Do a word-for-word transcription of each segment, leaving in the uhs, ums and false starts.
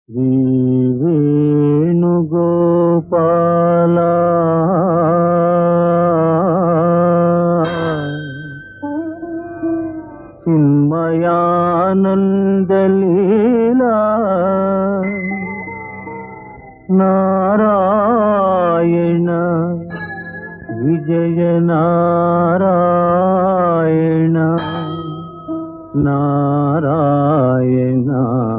శ్రీ వేణుగోపాల చిన్మయానందలీలా నారాయణ విజయ నారాయణ నారాయణ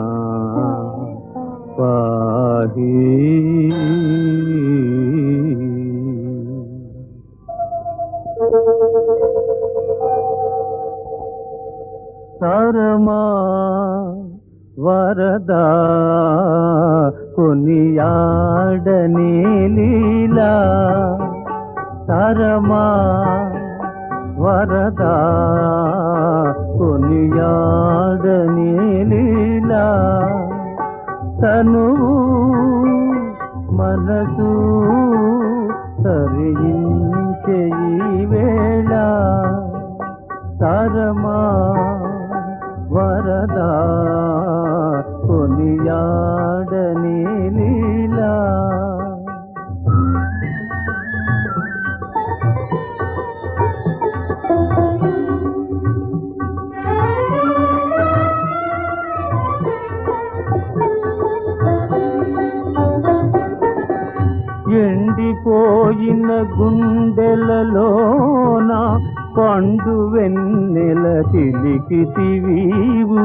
పాహి పరమా వరదా కొనియాడని లీలా తరమా వరదా కొనియాడని లీలా తనువు మనసు తరించే ఈ వేళ తరమా వరదా కొనియాడని లీలా ఎండిపోయిన గుండెలలోన పండు వెన్నెల చిలికితివీవు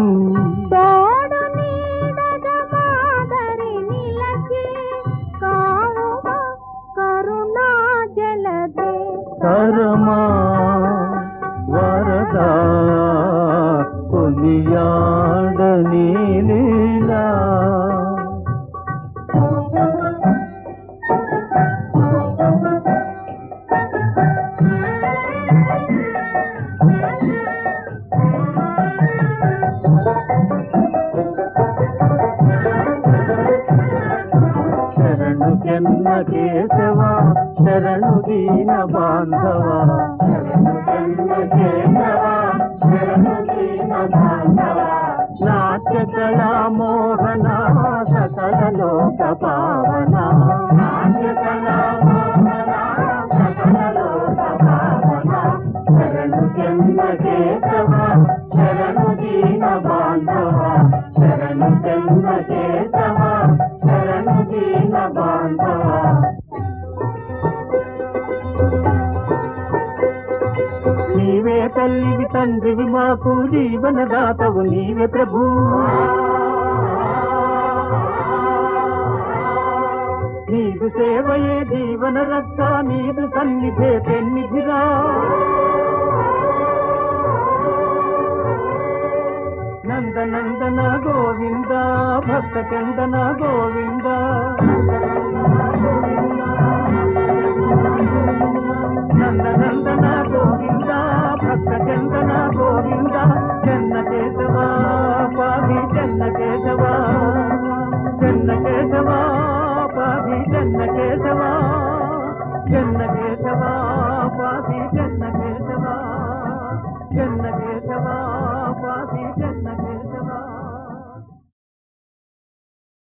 తరమా వరదా కొనియాడని లీలా శరణు జన్మ కేశవా శరణు దీన బాంధవా శరణు జన్మ కేశవా శరణు దీన బాంధవా నాట్య కళా మోహన సకల లోక పావన నాట్య కళా మోహన సకల లోక పావన శరణు జన్మ కేశవా శరణు దీన బాంధవా శరణు జన్మ కేశవా శరణు దీన బాంధవా నీవే తల్లివి తండ్రివి మాకు జీవనదాతవు నీవే ప్రభు నీదు సేవయే జీవన రక్ష నీదు సన్నిధే పెన్నిధిరా నందనందన గోవింద భక్త చందన గోవింద